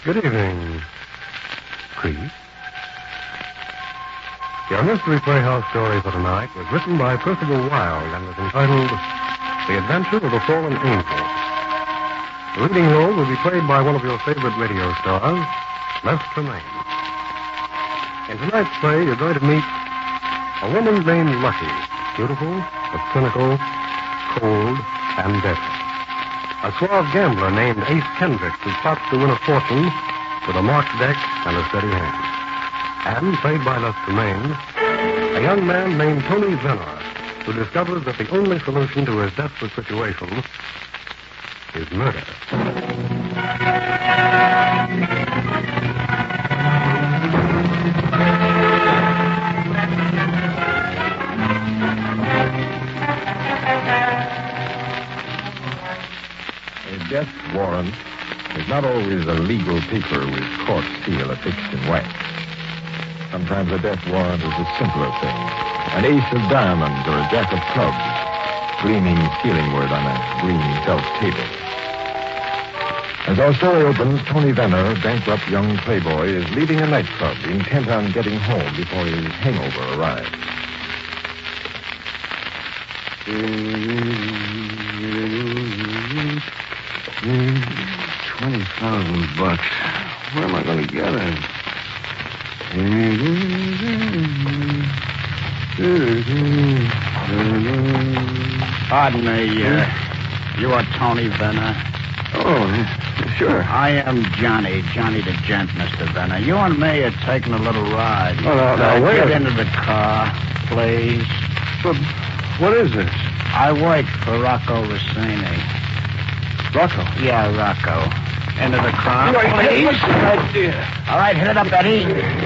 Good evening, Creep. Your Mystery Playhouse story for tonight was written by Percival Wilde and was entitled The Adventure of the Fallen Angel. The leading role will be played by one of your favorite radio stars, Les Tremaine. In tonight's play, you're going to meet a woman named Lucky, beautiful, but cynical, cold, and deadly. A suave gambler named Ace Kendrick who plots to win a fortune with a marked deck and a steady hand. And, played by Les Tremaine, a young man named Tony Venner who discovers that the only solution to his desperate situation is murder. A death warrant is not always a legal paper with court seal affixed in wax. Sometimes a death warrant is a simpler thing. An ace of diamonds or a jack of clubs, gleaming ceilingward on a green felt table. As our story opens, Tony Venner, bankrupt young playboy, is leaving a nightclub, intent on getting home before his hangover arrives. 20,000 bucks. Where am I going to get it? Pardon me, you are Tony Venner? Oh, sure. I am Johnny the gent, Mr. Venner. You and me are taking a little ride. Oh, no, wait. Get into the car, please. But what is this? I work for Rocco Rossini. Rocco? Yeah, Rocco. Into the car, No, please. All right, hit it up, Eddie.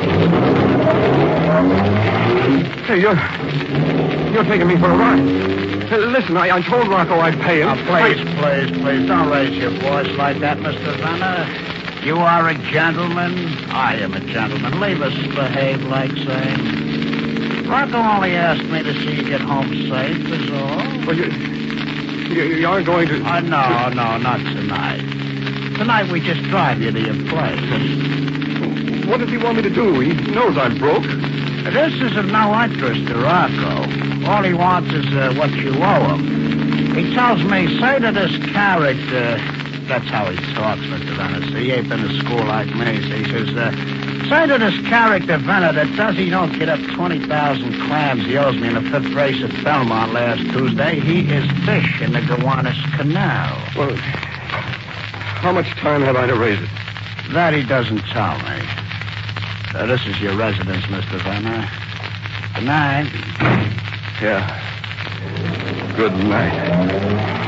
Hey, you're taking me for a ride. Hey, listen, I told Rocco I'd pay him. Please, don't raise your voice like that, Mr. Venner. You are a gentleman. I am a gentleman. Leave us behave like same. Rocco only asked me to see you get home safe, is all. Well, you aren't going to... No, not tonight. Tonight we just drive you to your place. What does he want me to do? He knows I'm broke. This is of no interest to Rocco. All he wants is what you owe him. He tells me, say to this character... That's how he talks, Mr. Venner. See, he ain't been to school like me. So he says, say to this character, Venner, that does he don't get up 20,000 clams he owes me in the fifth race at Belmont last Tuesday. He is fish in the Gowanus Canal. Well, how much time have I to raise it? That he doesn't tell me. This is your residence, Mr. Venner. Good night. Yeah. Good night.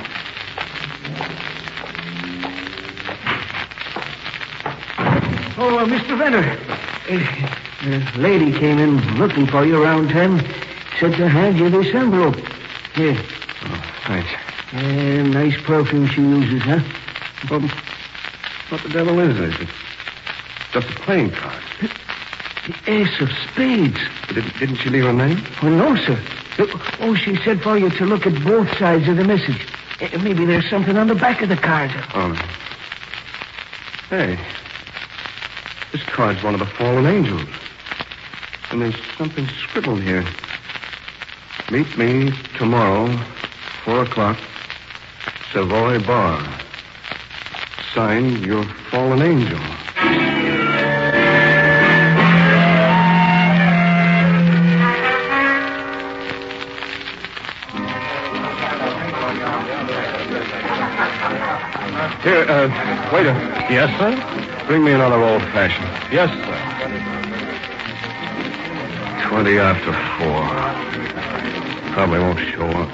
Oh, Mr. Venner. A lady came in looking for you around 10. Said to hand you this envelope. Here. Oh, thanks. Nice perfume she uses, huh? Well, what the devil is this? It's just a playing card. The ace of spades. Didn't she leave a name? Oh, no, sir. Oh, she said for you to look at both sides of the message. Maybe there's something on the back of the card. Oh. Hey. This card's one of the fallen angels. And there's something scribbled here. Meet me tomorrow, 4 o'clock, Savoy Bar. Signed, your fallen angel. Here, waiter. Yes, sir? Bring me another old-fashioned. Yes, sir. 20 after 4. Probably won't show up.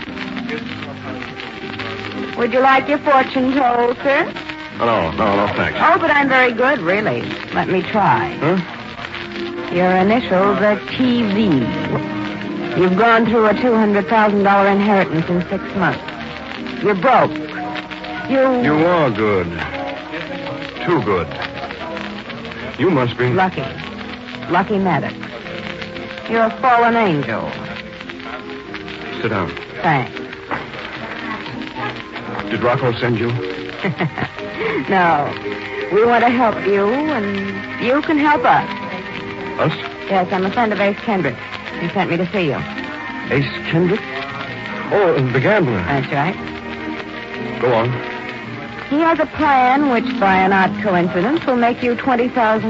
Would you like your fortune told, sir? No, thanks. Oh, but I'm very good, really. Let me try. Huh? Your initials are TV. You've gone through a $200,000 inheritance in 6 months. You're broke. You are good. Too good. You must be... Lucky. Lucky Maddox. You're a fallen angel. Sit down. Thanks. Did Rocco send you? No. We want to help you, and you can help us. Us? Yes, I'm a friend of Ace Kendrick. He sent me to see you. Ace Kendrick? Oh, the gambler. That's right. Go on. He has a plan which, by an odd coincidence, will make you $20,000.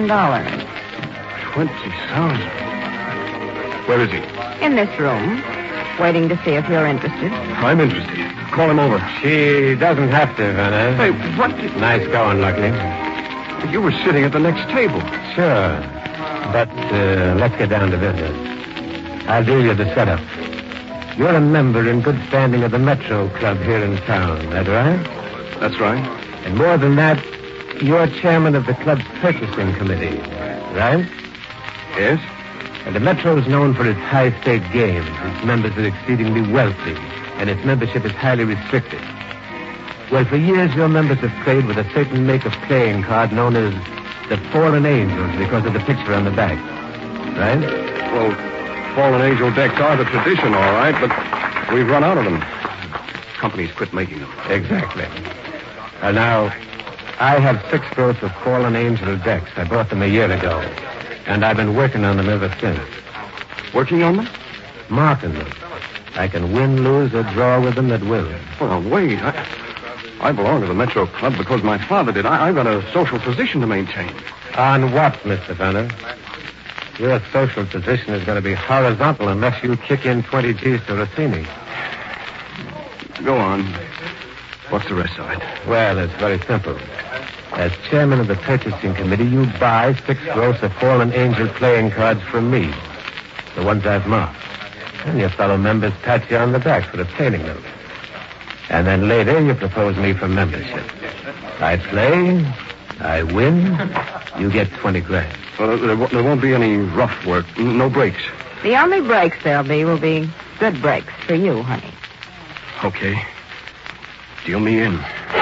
20,000. Where is he? In this room, waiting to see if you're interested. I'm interested. Call him over. She doesn't have to, Vanna. Hey, what? Nice going, Lucky. You were sitting at the next table. Sure. But let's get down to business. I'll do you the setup. You're a member in good standing of the Metro Club here in town, that right? That's right. And more than that, you're chairman of the club's purchasing committee, right? Yes? And the Metro is known for its high-stake games. Its members are exceedingly wealthy, and its membership is highly restricted. Well, for years, your members have played with a certain make of playing card known as the Fallen Angels because of the picture on the back. Right? Well, Fallen Angel decks are the tradition, all right, but we've run out of them. Companies quit making them. Exactly. Now, I have 6 gross of Fallen Angel decks. I bought them a year ago, and I've been working on them ever since. Working on them? Marking them. I can win, lose, or draw with them at will. Well, wait. I belong to the Metro Club because my father did. I've got a social position to maintain. On what, Mr. Vanna? Your social position is going to be horizontal unless you kick in 20 G's to Rossini. Go on. What's the rest of it? Well, it's very simple. As chairman of the purchasing committee, you buy 6 gross of Fallen Angel playing cards from me. The ones I've marked. And your fellow members pat you on the back for obtaining them. And then later, you propose me for membership. I play, I win, you get 20 grand. Well, there won't be any rough work. No breaks. The only breaks there'll be will be good breaks for you, honey. Okay. Deal me in.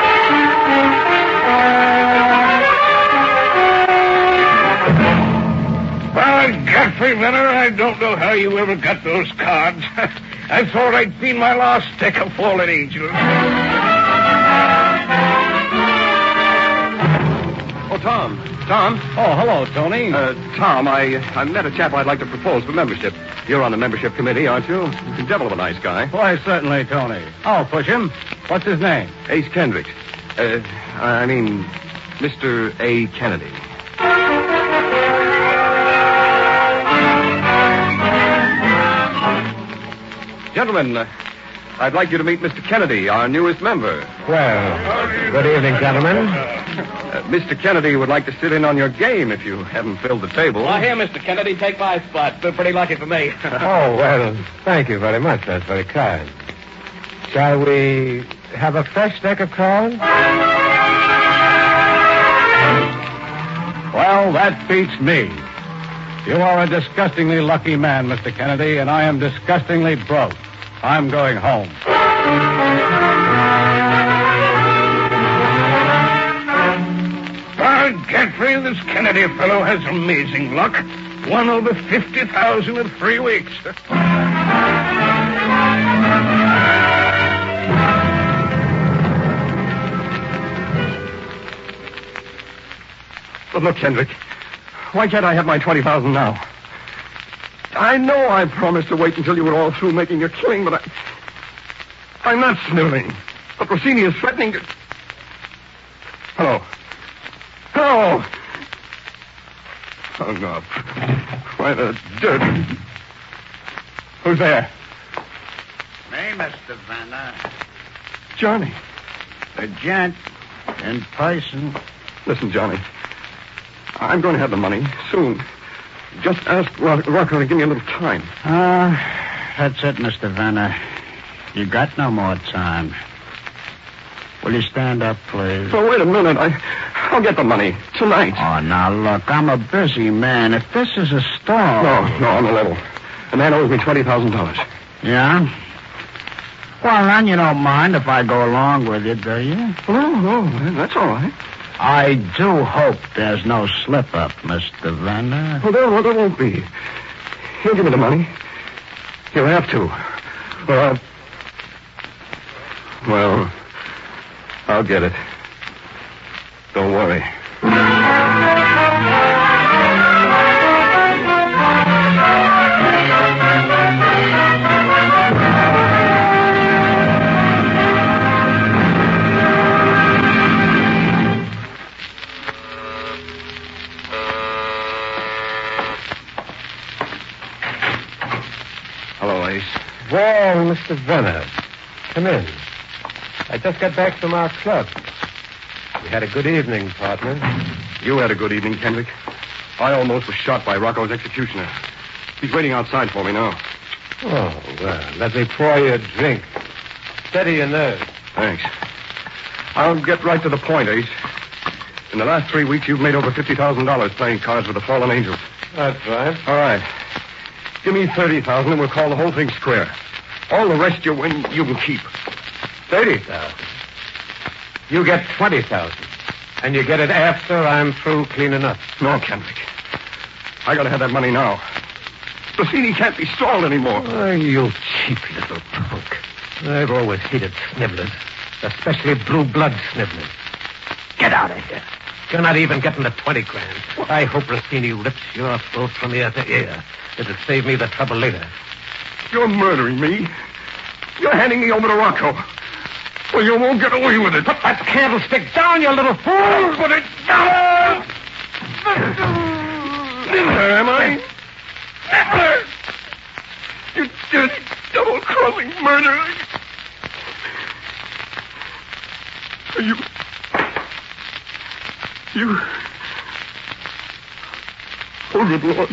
Well, Godfrey Venner, I don't know how you ever got those cards. I thought I'd seen my last stick of Fallen Angels. Oh, Tom. Tom? Oh, hello, Tony. Tom, I met a chap I'd like to propose for membership. You're on the membership committee, aren't you? He's a devil of a nice guy. Why, certainly, Tony. I'll push him. What's his name? Ace Kendrick. I mean, Mr. A. Kennedy. Gentlemen, I'd like you to meet Mr. Kennedy, our newest member. Well, good evening, gentlemen. Mr. Kennedy would like to sit in on your game if you haven't filled the table. Well, here, Mr. Kennedy, take my spot. Been pretty lucky for me. Oh, well, thank you very much. That's very kind. Shall we have a fresh deck of cards? Well, that beats me. You are a disgustingly lucky man, Mr. Kennedy, and I am disgustingly broke. I'm going home. Godfrey, this Kennedy fellow has amazing luck. Won over 50,000 in 3 weeks. But look, Kendrick, why can't I have my 20,000 now? I know I promised to wait until you were all through making your killing, but I'm not sniveling. But Rossini is threatening to... Hello. Hello. Hung up. Why the dirt? Who's there? Me, Mr. Vanna. Johnny. A gent in person. Listen, Johnny. I'm going to have the money soon. Just ask Rocco to give me a little time. That's it, Mr. Vanna. You got no more time. Will you stand up, please? Oh, wait a minute. I'll get the money tonight. Oh, now, look, I'm a busy man. If this is a stall... No, on the level. The man owes me $20,000. Yeah? Well, then you don't mind if I go along with you, do you? No, that's all right. I do hope there's no slip-up, Mr. Vanna. Well, there won't be. He'll give me the money. He'll have to. Well, I'll get it. Don't worry. Mr. Venner. Come in. I just got back from our club. We had a good evening, partner. You had a good evening, Kendrick. I almost was shot by Rocco's executioner. He's waiting outside for me now. Oh, well, let me pour you a drink. Steady your nerves. Thanks. I'll get right to the point, Ace. In the last 3 weeks, you've made over $50,000 playing cards with the fallen angels. That's right. All right. Give me $30,000 and we'll call the whole thing square. All the rest you win, you can keep. 30,000. You get 20,000. And you get it after I'm through cleaning up. No, Kendrick. I gotta have that money now. Rossini can't be stalled anymore. Oh, you cheap little punk. I've always hated snibblers. Especially blue blood snibblers. Get out of here. You're not even getting the 20 grand. I hope Rossini rips your throat from ear to ear. It'll save me the trouble later. You're murdering me. You're handing me over to Rocco. Well, you won't get away with it. Put that candlestick down, you little fool! Put it down! Nibbler, am I? Nibbler! You dirty, double-crossing murderer! You... Oh, good Lord.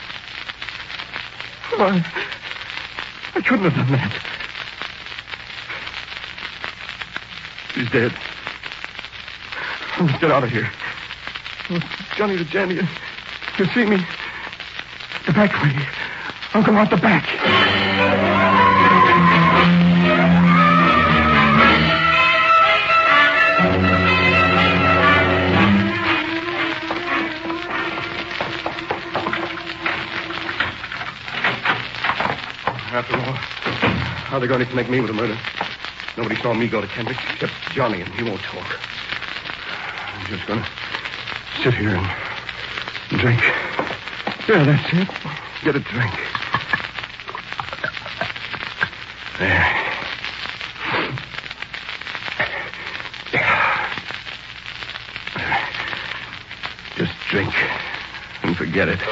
I couldn't have done that. He's dead. Let's get out of here. Johnny the Jandy, you see me? The back way. I'll go out the back. After all, how are they going to connect me with the murder? Nobody saw me go to Kendrick except Johnny, and he won't talk. I'm just going to sit here and drink. Yeah, that's it. Get a drink. There. Just drink and forget it.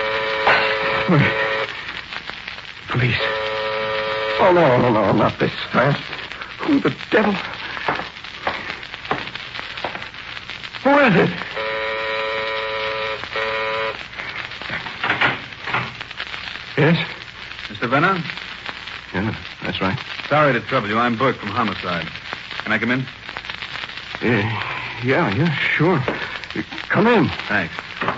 Police. Oh, no, not this fast. Who the devil? Who is it? Yes? Mr. Venner? Yeah, that's right. Sorry to trouble you. I'm Burke from Homicide. Can I come in? Yeah, sure. Come in. Thanks.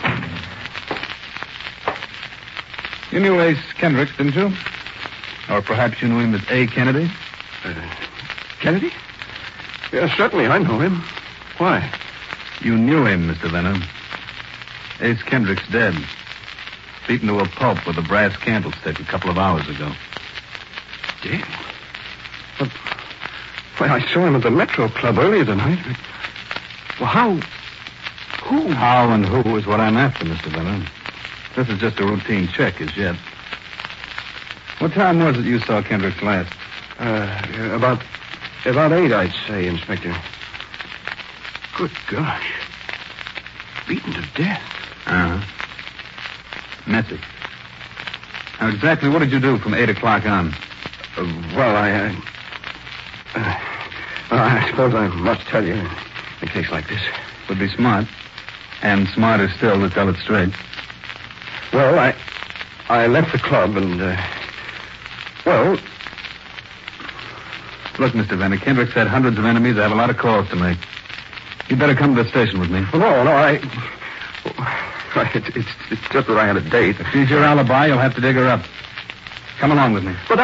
You knew Ace Kendricks, didn't you? Or perhaps you knew him as A. Kennedy? Kennedy? Yeah, certainly I know him. Why? You knew him, Mr. Venner. Ace Kendricks dead. Beaten to a pulp with a brass candlestick a couple of hours ago. Dead? Why, I saw him at the Metro Club earlier tonight. Well, how? Who? How and who is what I'm after, Mr. Venner. This is just a routine check as yet. What time was it you saw Kendricks last? About 8, I'd say, Inspector. Good gosh. Beaten to death. Uh-huh. Messy. Now, exactly what did you do from 8 o'clock on? Well, I suppose I must tell you in a case like this. Would be smart. And smarter still to tell it straight. Well, I left the club and, Look, Mr. Venner, Kendricks had hundreds of enemies. I have a lot of calls to make. You'd better come to the station with me. No, it's just that I had a date. If she's your alibi, you'll have to dig her up. Come along with me. But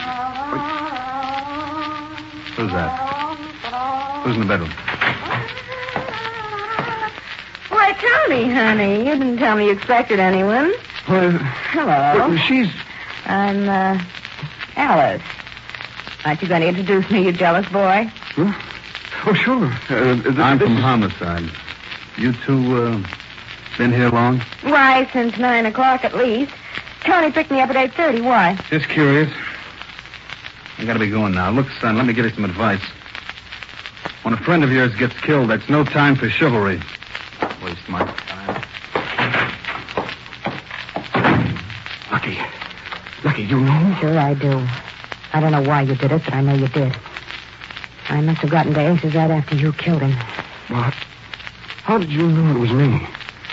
Who's that? Who's in the bedroom? Why, Tony, honey, you didn't tell me you expected anyone. Hello. She's... I'm, Alice. Aren't you going to introduce me, you jealous boy? Huh? Oh, sure. I'm from Homicide. You two, been here long? Why, since 9 o'clock at least. Tony picked me up at 8:30. Why? Just curious. I gotta be going now. Look, son, let me give you some advice. When a friend of yours gets killed, that's no time for chivalry. Waste my time. Lucky, you know? Sure I do. I don't know why you did it, but I know you did. I must have gotten to Ace's right after you killed him. What? How did you know it was me?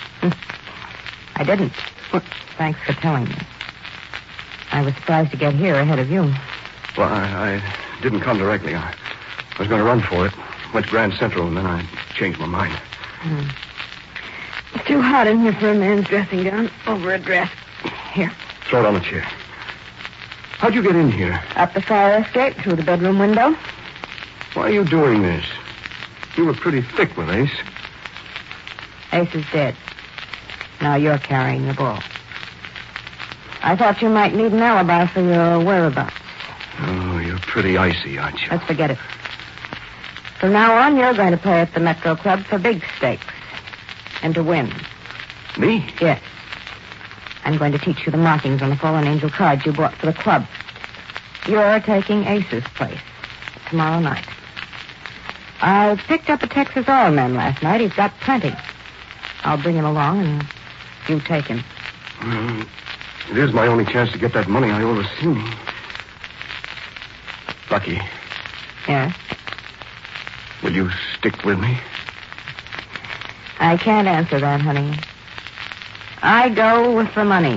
I didn't. What? Thanks for telling me. I was surprised to get here ahead of you. Well, I didn't come directly. I was going to run for it. Went to Grand Central, and then I changed my mind. It's too hot in here for a man's dressing gown over a dress. Here. Throw it on the chair. How'd you get in here? Up the fire escape, through the bedroom window. Why are you doing this? You were pretty thick with Ace. Ace is dead. Now you're carrying the ball. I thought you might need an alibi for your whereabouts. Oh, you're pretty icy, aren't you? Let's forget it. From now on, you're going to play at the Metro Club for big stakes. And to win. Me? Yes. I'm going to teach you the markings on the Fallen Angel cards you bought for the club. You're taking Ace's place tomorrow night. I picked up a Texas oil man last night. He's got plenty. I'll bring him along and you take him. It is my only chance to get that money I owe Rossini. Lucky, Yes? will you stick with me? I can't answer that, honey. I go with the money.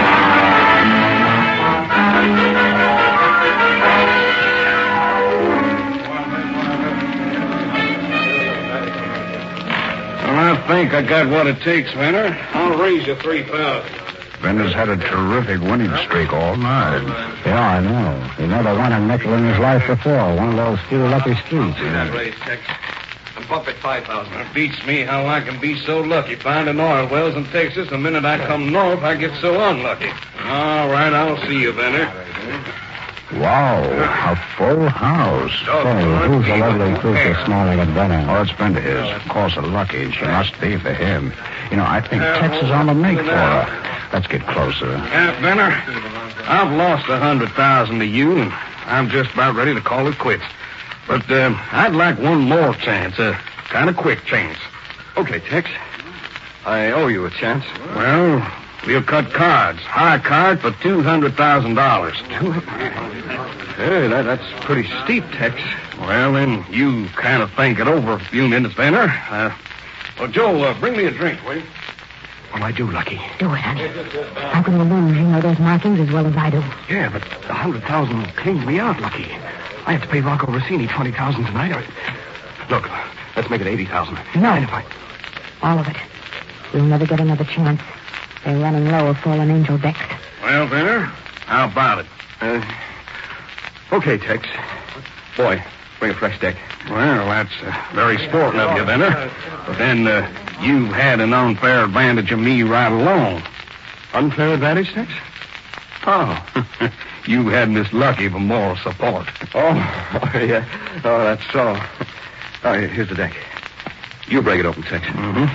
Well, I think I got what it takes, Venner. I'll raise you $3,000. Bender's had a terrific winning streak all night. Yeah, I know. He never won a nickel in his life before. One of those few lucky streaks. That raise, Tex. I'm up at 5,000. It beats me how I can be so lucky finding oil wells in Texas. The minute I come north, I get so unlucky. All right, I'll see you, Venner. Wow, a full house. Say, who's the lovely creature smiling at Benner? Oh, it's Bender his. Of course, a lucky. She must be for him. You know, I think Tex is on the make for her. Let's get closer. Venner, I've lost 100,000 to you, and I'm just about ready to call it quits. But I'd like one more chance, a kind of quick chance. Okay, Tex. I owe you a chance. Well, we'll cut cards. High card for $200,000. Hey, that's pretty steep, Tex. Well, then, you kind of think it over a few minutes, Venner. Well, Joe, bring me a drink, will you? Well, I do, Lucky. Do it, honey. How can you lose? You know those markings as well as I do. Yeah, but 100,000 cleans me out, Lucky. I have to pay Rocco Rossini 20,000 tonight. Look, let's make it 80,000. No. And if I... All of it. You'll never get another chance. They're running low of Fallen Angel decks. Well, Venner, how about it? Okay, Tex. Boy, bring a fresh deck. Well, that's very sporting of you, Venner. But then you've had an unfair advantage of me right along. Unfair advantage, Tex? Oh, you had Miss Lucky for moral support. Oh, yeah. Oh, that's so. Oh, here's the deck. You break it open, Tex. Mm-hmm.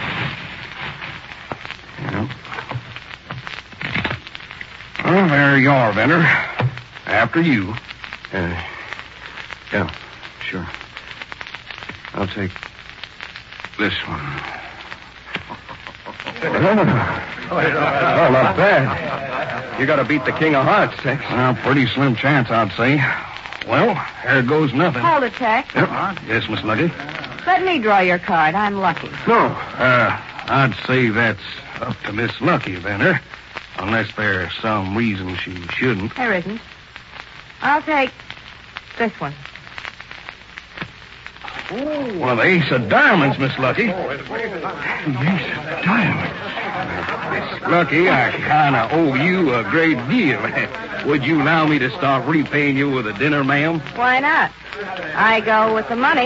Yeah. Well, there you are, Venner. After you. Yeah, sure. I'll take this one. Oh, not bad. You got to beat the King of Hearts, Tex. Well, pretty slim chance, I'd say. Well, there goes nothing. Hold it, Tex. Yep. Yes, Miss Lucky. Let me draw your card. I'm lucky. No. I'd say that's up to Miss Lucky, Venner. Unless there's some reason she shouldn't. There isn't. I'll take this one. Well, the ace of diamonds, Miss Lucky. Ace of diamonds. Miss Lucky, I kind of owe you a great deal. Would you allow me to start repaying you with a dinner, ma'am? Why not? I go with the money.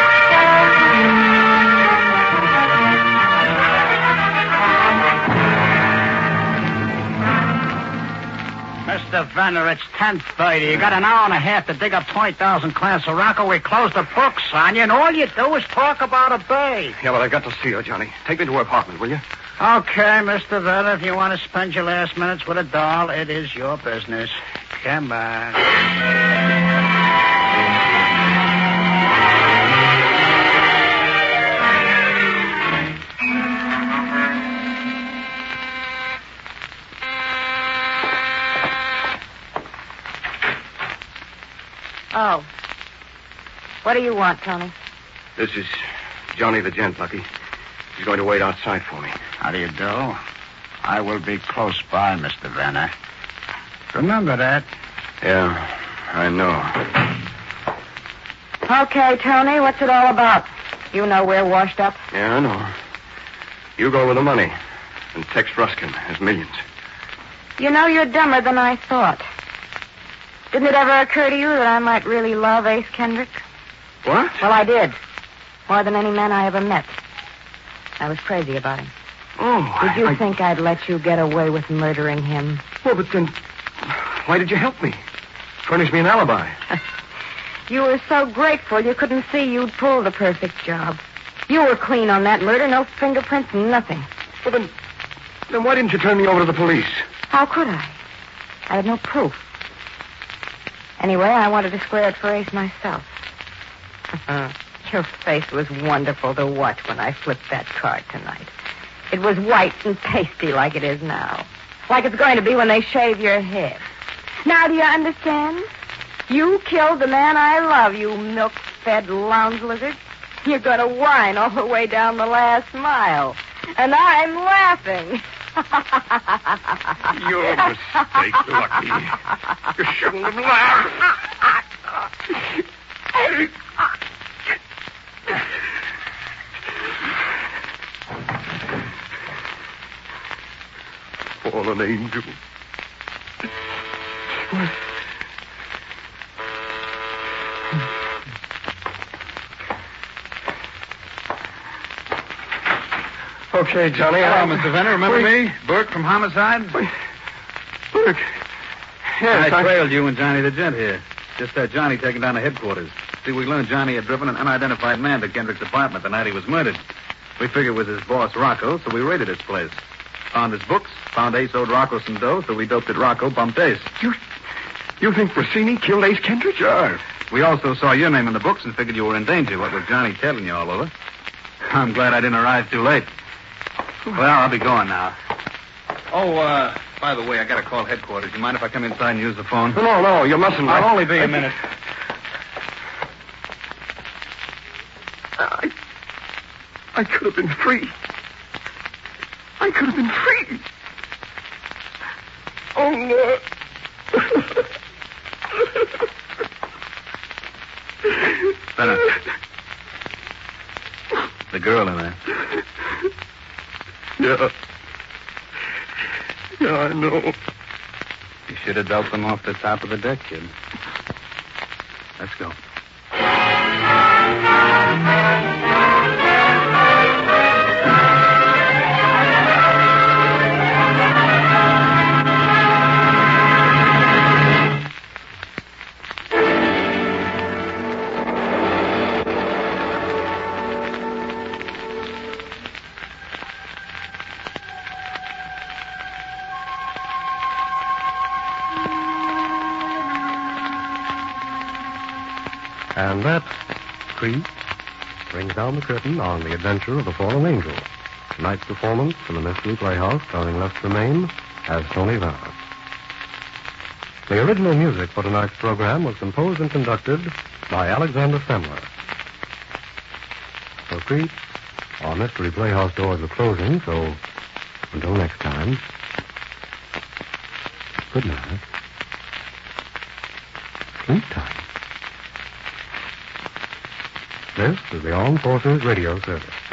Mr. Venner, it's 10:30. You got an hour and a half to dig up 20,000 clams of Rocco. We close the books on you, and all you do is talk about a bay. Yeah, but I got to see her, Johnny. Take me to her apartment, will you? Okay, Mr. Venner, if you want to spend your last minutes with a doll, it is your business. Come on. What do you want, Tony? This is Johnny the Gent, Lucky. He's going to wait outside for me. How do you do? I will be close by, Mr. Vanner. Remember that? Yeah, I know. Okay, Tony, what's it all about? You know we're washed up. Yeah, I know. You go with the money. And Tex Ruskin has millions. You know, you're dumber than I thought. Didn't it ever occur to you that I might really love Ace Kendrick? What? Well, I did. More than any man I ever met. I was crazy about him. Oh, Did you think I'd let you get away with murdering him? Well, but then... Why did you help me? Furnish me an alibi. You were so grateful you couldn't see you'd pulled the perfect job. You were clean on that murder, no fingerprints, nothing. Well, then why didn't you turn me over to the police? How could I? I had no proof. Anyway, I wanted to square it for Ace myself. Your face was wonderful to watch when I flipped that card tonight. It was white and pasty like it is now. Like it's going to be when they shave your head. Now, do you understand? You killed the man I love, you milk-fed lounge lizard. You're going to whine all the way down the last mile. And I'm laughing. Your mistake, Lucky. You shouldn't have laughed. Fallen angel. Okay, Johnny. Hello, Mr. Venner. Remember me? Burke from Homicide? Burke. Yes, I trailed you and Johnny the Gent here. Just had Johnny taken down to headquarters. See, we learned Johnny had driven an unidentified man to Kendrick's apartment the night he was murdered. We figured it was his boss, Rocco, so we raided his place. Found his books, found Ace owed Rocco some dough, so we doped it Rocco, bumped Ace. You think Rossini killed Ace Kendrick? Sure. We also saw your name in the books and figured you were in danger, what with Johnny telling you all over. I'm glad I didn't arrive too late. Well, I'll be going now. Oh, by the way, I got to call headquarters. You mind if I come inside and use the phone? No, you mustn't. I'll only be a minute. I could have been free. I could have been free. Oh, no. Benner. The girl in there. Yeah, I know. You should have dealt them off the top of the deck, kid. Let's go. And that creep brings down the curtain on The Adventure of the Fallen Angel. Tonight's performance from the Mystery Playhouse, starring Lester Maine as Tony Vanner. The original music for tonight's program was composed and conducted by Alexander Semmler. For Creep, our Mystery Playhouse doors are closing, so until next time, good night. Sleep time. This is the Armed Forces Radio Service.